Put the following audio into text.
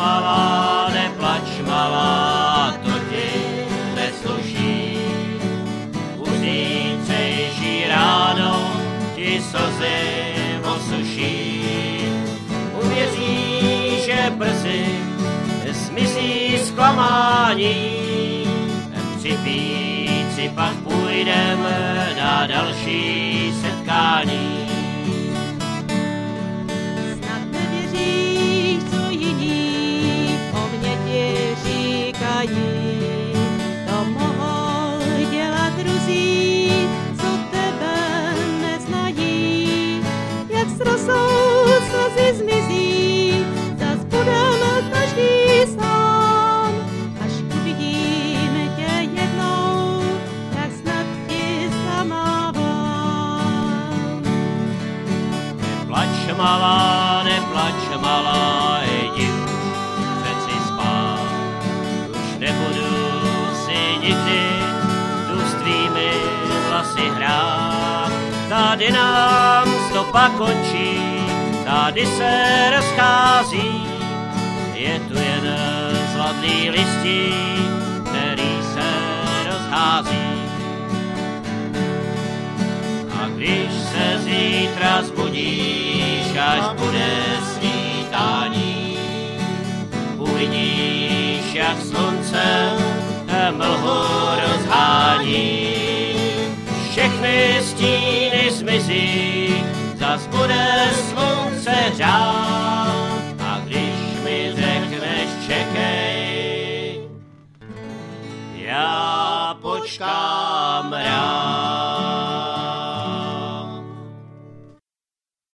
malá, to ti nesluší. U zítřejší ráno ti slzy osuší. Uvěříš, že brzy zmizí zklamání. Při píci pak půjdeme na další setkání. Snad nevěříš, co jiní o mě ti říkají. To mohou dělat druzí, co tebe neznají. Jak s rosou slzy zmizí, zas budeme každý sám. Až uvidíme tě jednou, jak snad ti zamávám. Neplač malá, jdi už přeci spát. Už nebudu si nikdy tu s tvými vlasy hrát. Tady nám stopa končí, tady se rozchází. Je tu jen zlatý listí, který se rozhází. A když se zítra zbudíš, až bude svítání, uvidíš, jak slunce mlhu rozhání. Všechny stíny zmizí, zas bude slunce hřát. A když mi řekneš čekej, já počkám rád.